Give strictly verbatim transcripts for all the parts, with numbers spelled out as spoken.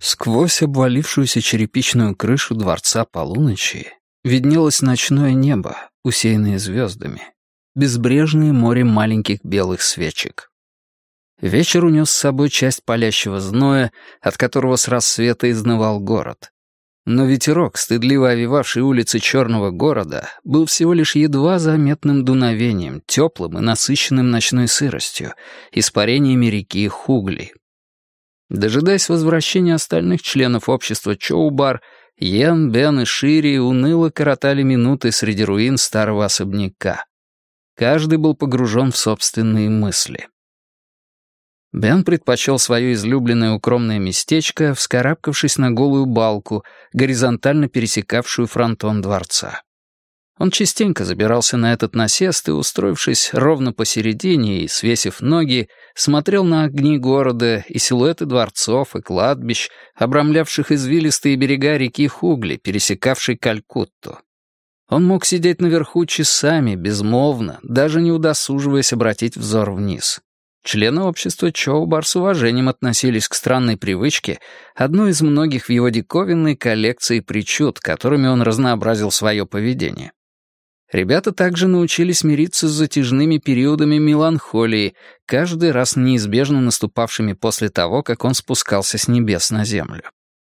Сквозь обвалившуюся черепичную крышу дворца полуночи виднелось ночное небо, усеянное звездами, безбрежное море маленьких белых свечек. Вечер унес с собой часть палящего зноя, от которого с рассвета изнывал город. Но ветерок, стыдливо овевавший улицы черного города, был всего лишь едва заметным дуновением, теплым и насыщенным ночной сыростью, испарениями реки Хугли. Дожидаясь возвращения остальных членов общества Чоу-бар, Йен, Бен и Шири уныло коротали минуты среди руин старого особняка. Каждый был погружен в собственные мысли. Бен предпочел свое излюбленное укромное местечко, вскарабкавшись на голую балку, горизонтально пересекавшую фронтон дворца. Он частенько забирался на этот насест и, устроившись ровно посередине и свесив ноги, смотрел на огни города и силуэты дворцов и кладбищ, обрамлявших извилистые берега реки Хугли, пересекавшей Калькутту. Он мог сидеть наверху часами, безмолвно, даже не удосуживаясь обратить взор вниз. Члены общества Чоу-бар с уважением относились к странной привычке, одной из многих в его диковинной коллекции причуд, которыми он разнообразил свое поведение. Ребята также научились мириться с затяжными периодами меланхолии, каждый раз неизбежно наступавшими после того, как он спускался с небес на землю.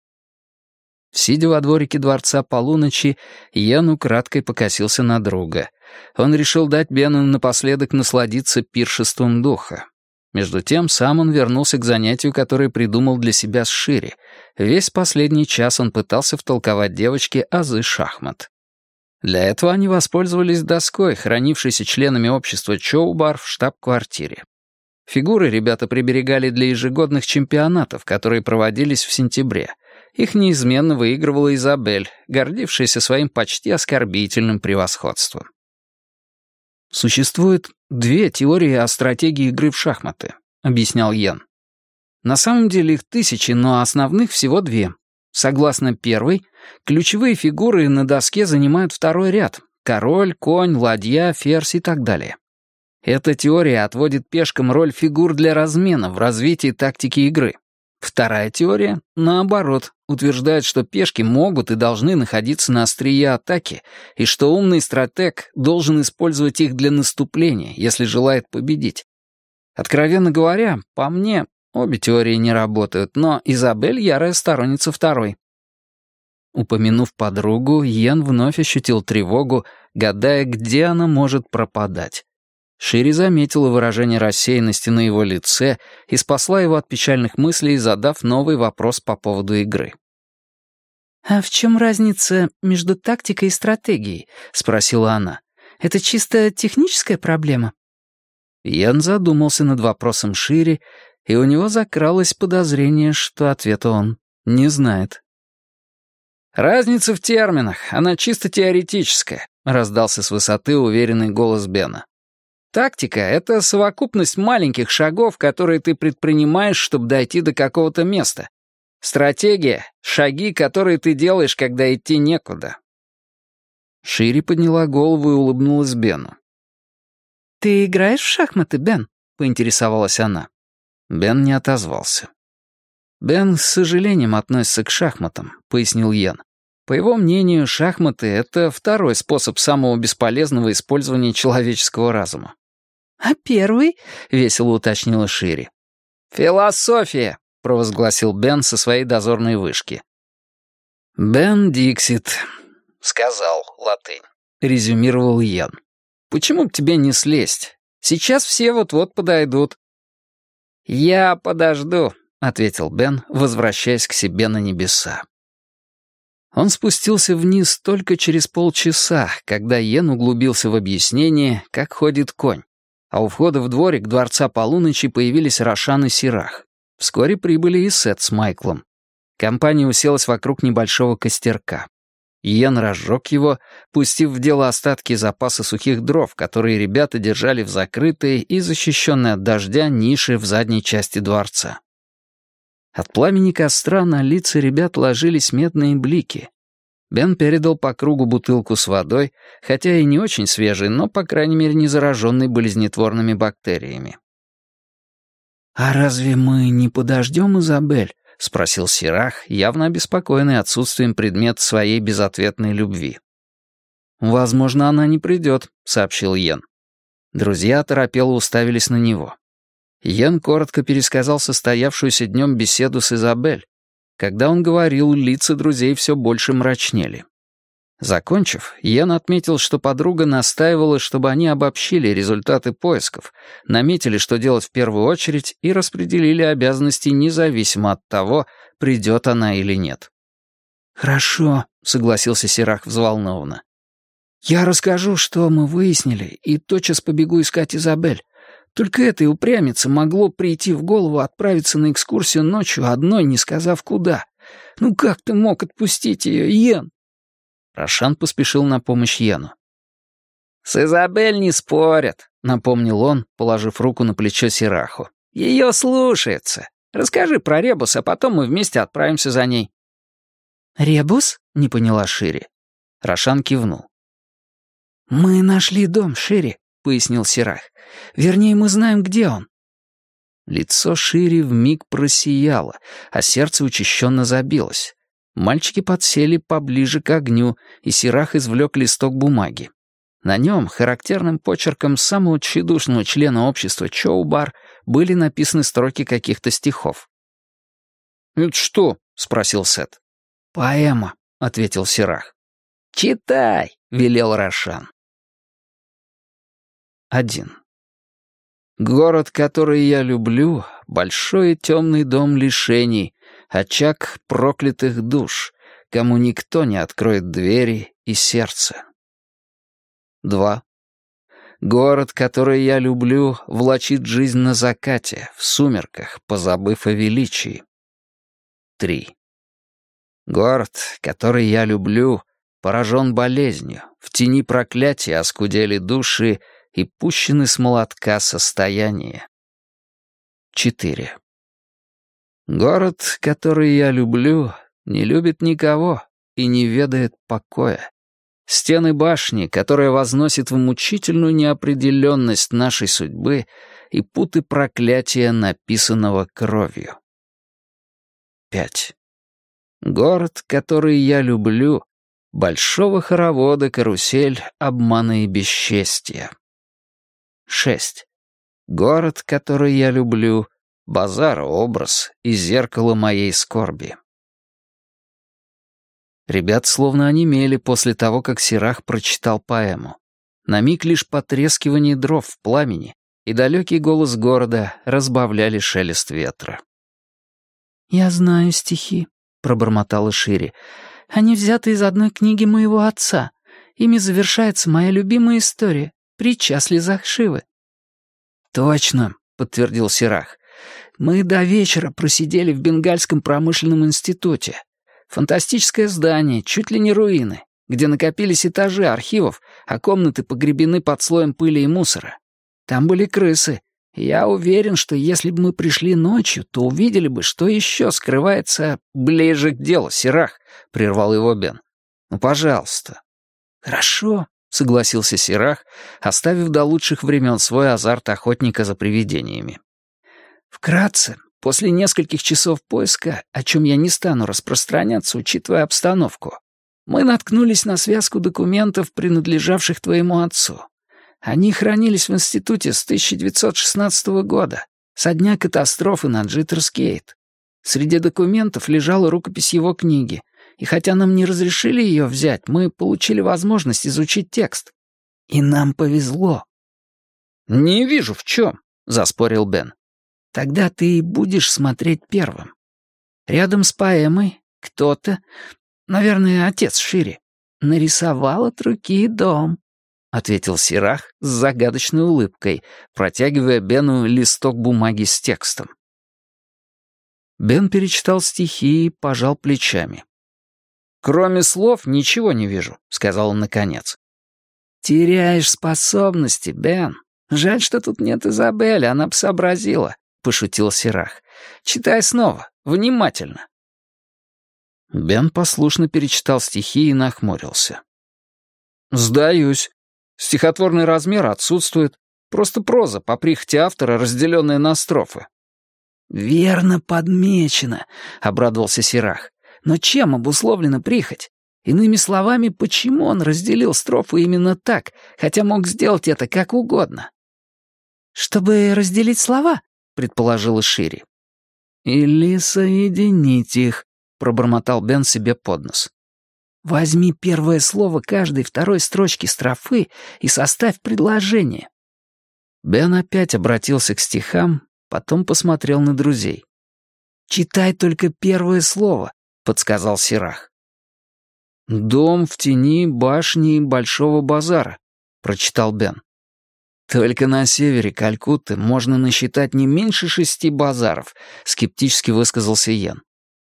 Сидя во дворике дворца полуночи, Йен украдкой покосился на друга. Он решил дать Бену напоследок насладиться пиршеством духа. Между тем, сам он вернулся к занятию, которое придумал для себя с Шири. Весь последний час он пытался втолковать девочке азы шахмат. Для этого они воспользовались доской, хранившейся членами общества Чоу-бар в штаб-квартире. Фигуры ребята приберегали для ежегодных чемпионатов, которые проводились в сентябре. Их неизменно выигрывала Изабель, гордившаяся своим почти оскорбительным превосходством. «Существует две теории о стратегии игры в шахматы», — объяснял Йен. «На самом деле их тысячи, но основных всего две. Согласно первой, ключевые фигуры на доске занимают второй ряд — король, конь, ладья, ферзь и так далее. Эта теория отводит пешкам роль фигур для размена в развитии тактики игры. Вторая теория, наоборот, утверждает, что пешки могут и должны находиться на острие атаки, и что умный стратег должен использовать их для наступления, если желает победить. Откровенно говоря, по мне, обе теории не работают, но Изабель — ярая сторонница второй». Упомянув подругу, Йен вновь ощутил тревогу, гадая, где она может пропадать. Шири заметила выражение рассеянности на его лице и спасла его от печальных мыслей, задав новый вопрос по поводу игры. «А в чем разница между тактикой и стратегией?» — спросила она. «Это чисто техническая проблема?» Йен задумался над вопросом Шири, и у него закралось подозрение, что ответа он не знает. «Разница в терминах, она чисто теоретическая», — раздался с высоты уверенный голос Бена. «Тактика — это совокупность маленьких шагов, которые ты предпринимаешь, чтобы дойти до какого-то места. Стратегия — шаги, которые ты делаешь, когда идти некуда». Шири подняла голову и улыбнулась Бену. «Ты играешь в шахматы, Бен?» — поинтересовалась она. Бен не отозвался. «Бен с сожалением относится к шахматам», — пояснил Йен. По его мнению, шахматы — это второй способ самого бесполезного использования человеческого разума. «А первый?» — весело уточнила Шири. «Философия», — провозгласил Бен со своей дозорной вышки. «Бен Диксит», — сказал латынь, — резюмировал Йен. «Почему бы тебе не слезть? Сейчас все вот-вот подойдут». «Я подожду», — ответил Бен, возвращаясь к себе на небеса. Он спустился вниз только через полчаса, когда Йен углубился в объяснение, как ходит конь, а у входа в дворик дворца полуночи появились Рошан и Сирах. Вскоре прибыли и Сет с Майклом. Компания уселась вокруг небольшого костерка. Йен разжег его, пустив в дело остатки запаса сухих дров, которые ребята держали в закрытой и защищенной от дождя нише в задней части дворца. От пламени костра на лица ребят ложились медные блики. Бен передал по кругу бутылку с водой, хотя и не очень свежей, но, по крайней мере, не зараженной болезнетворными бактериями. «А разве мы не подождем Изабель?» — — спросил Сирах, явно обеспокоенный отсутствием предмета своей безответной любви. «Возможно, она не придет», — сообщил Йен. Друзья оторопело уставились на него. Йен коротко пересказал состоявшуюся днем беседу с Изабель. Когда он говорил, лица друзей все больше мрачнели. Закончив, Йен отметил, что подруга настаивала, чтобы они обобщили результаты поисков, наметили, что делать в первую очередь, и распределили обязанности независимо от того, придет она или нет. «Хорошо», — согласился Сирах взволнованно. «Я расскажу, что мы выяснили, и тотчас побегу искать Изабель. Только этой упрямице могло прийти в голову отправиться на экскурсию ночью одной, не сказав куда. Ну как ты мог отпустить ее, Йен?» Рошан поспешил на помощь Йену. «С Изабель не спорят», — напомнил он, положив руку на плечо Сираху. «Ее слушается. Расскажи про Ребус, а потом мы вместе отправимся за ней». «Ребус?» — не поняла Шири. Рошан кивнул. «Мы нашли дом Шири», — пояснил Сирах. «Вернее, мы знаем, где он». Лицо Шири вмиг просияло, а сердце учащенно забилось. Мальчики подсели поближе к огню, и Сирах извлек листок бумаги. На нем, характерным почерком самого тщедушного члена общества Чоубар, были написаны строки каких-то стихов. «Это что?» — спросил Сет. «Поэма», — ответил Сирах. «Читай», — велел Рошан. Один. Город, который я люблю, большой и темный дом лишений, очаг проклятых душ, кому никто не откроет двери и сердце. Два. Город, который я люблю, влачит жизнь на закате, в сумерках, позабыв о величии. Три. Город, который я люблю, поражен болезнью, в тени проклятия оскудели души и пущены с молотка состояния. Четыре. Город, который я люблю, не любит никого и не ведает покоя. Стены башни, которая возносит в мучительную неопределенность нашей судьбы, и путы проклятия, написанного кровью. Пять. Город, который я люблю, большого хоровода карусель обмана и бесчестия. Шесть. Город, который я люблю, базар образ и зеркало моей скорби. Ребят словно онемели после того, как Сирах прочитал поэму. На миг лишь потрескивание дров в пламени и далекий голос города разбавляли шелест ветра. «Я знаю стихи», — пробормотала Шири. «Они взяты из одной книги моего отца. Ими завершается моя любимая история — притча о слезах Шивы». «Точно», — подтвердил Сирах. «Мы до вечера просидели в Бенгальском промышленном институте. Фантастическое здание, чуть ли не руины, где накопились этажи архивов, а комнаты погребены под слоем пыли и мусора. Там были крысы. Я уверен, что если бы мы пришли ночью, то увидели бы, что еще скрывается ближе к делу, Сирах», — прервал его Бен. «Ну, пожалуйста». «Хорошо», — согласился Сирах, оставив до лучших времен свой азарт охотника за привидениями. «Вкратце, после нескольких часов поиска, о чем я не стану распространяться, учитывая обстановку, мы наткнулись на связку документов, принадлежавших твоему отцу. Они хранились в институте с тысяча девятьсот шестнадцатого года, со дня катастрофы на Джиттерс-Гейт. Среди документов лежала рукопись его книги, и хотя нам не разрешили ее взять, мы получили возможность изучить текст. И нам повезло». «Не вижу, в чем», — заспорил Бен. «Тогда ты и будешь смотреть первым. Рядом с поэмой кто-то, наверное, отец Шири, нарисовал от руки дом», — ответил Сирах с загадочной улыбкой, протягивая Бену листок бумаги с текстом. Бен перечитал стихи и пожал плечами. «Кроме слов ничего не вижу», — сказал он наконец. «Теряешь способности, Бен. Жаль, что тут нет Изабель, она бы сообразила», — пошутил Сирах. «Читай снова, внимательно». Бен послушно перечитал стихи и нахмурился. «Сдаюсь. Стихотворный размер отсутствует. Просто проза, по прихоти автора, разделенная на строфы». «Верно подмечено», — обрадовался Сирах. «Но чем обусловлена прихоть? Иными словами, почему он разделил строфы именно так, хотя мог сделать это как угодно?» «Чтобы разделить слова», — предположила Шири. «Или соединить их», — пробормотал Бен себе под нос. «Возьми первое слово каждой второй строчки строфы и составь предложение». Бен опять обратился к стихам, потом посмотрел на друзей. «Читай только первое слово», — подсказал Сирах. «Дом в тени башни Большого базара», — прочитал Бен. «Только на севере Калькутты можно насчитать не меньше шести базаров», — скептически высказался Йен.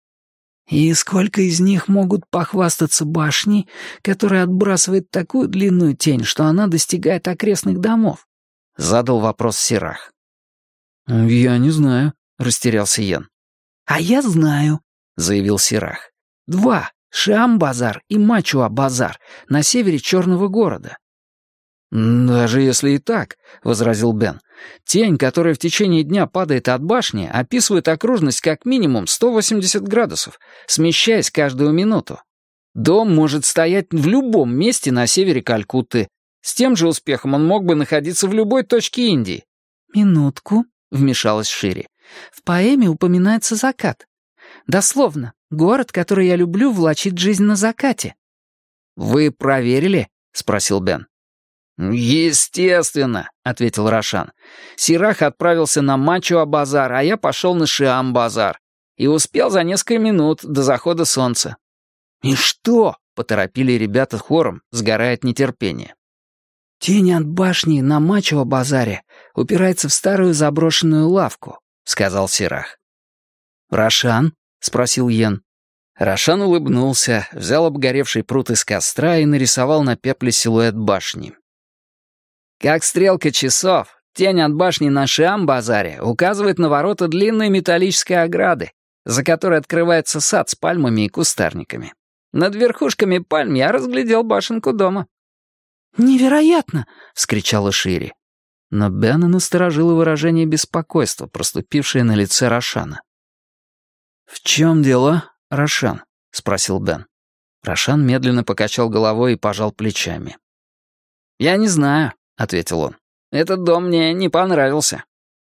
«И сколько из них могут похвастаться башней, которая отбрасывает такую длинную тень, что она достигает окрестных домов?» — задал вопрос Сирах. «Я не знаю», — растерялся Йен. «А я знаю», — заявил Сирах. «Два. Шиам-базар и Мачуа-базар на севере Черного города». «Даже если и так», — возразил Бен, «тень, которая в течение дня падает от башни, описывает окружность как минимум сто восемьдесят градусов, смещаясь каждую минуту. Дом может стоять в любом месте на севере Калькутты. С тем же успехом он мог бы находиться в любой точке Индии». «Минутку», — вмешалась Шири. «В поэме упоминается закат. Дословно, город, который я люблю, влачит жизнь на закате». «Вы проверили?» — спросил Бен. «Естественно», — ответил Рошан. «Сирах отправился на Мачуа-базар, а я пошел на Шиам-базар. И успел за несколько минут до захода солнца». «И что?» — поторопили ребята хором, сгорая от нетерпения. «Тень от башни на Мачуа-базаре упирается в старую заброшенную лавку», — сказал Сирах. «Рошан?» — спросил Йен. Рошан улыбнулся, взял обгоревший прут из костра и нарисовал на пепле силуэт башни. «Как стрелка часов, тень от башни на Шиам-базаре указывает на ворота длинной металлической ограды, за которой открывается сад с пальмами и кустарниками. Над верхушками пальм я разглядел башенку дома». «Невероятно!» — вскричала Шири. Но Бена насторожило выражение беспокойства, проступившее на лице Рошана. «В чем дело, Рошан?» — спросил Бен. Рошан медленно покачал головой и пожал плечами. «Я не знаю», — ответил он. «Этот дом мне не понравился».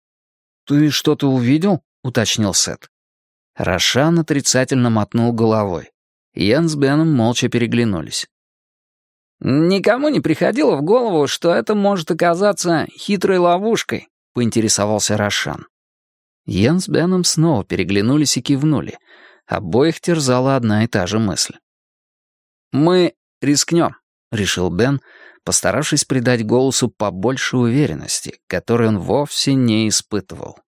«Ты что-то увидел?» — уточнил Сет. Рошан отрицательно мотнул головой. Йен с Беном молча переглянулись. «Никому не приходило в голову, что это может оказаться хитрой ловушкой», — поинтересовался Рошан. Йен с Беном снова переглянулись и кивнули. Обоих терзала одна и та же мысль. «Мы рискнем», — решил Бен, постаравшись придать голосу побольше уверенности, которой он вовсе не испытывал.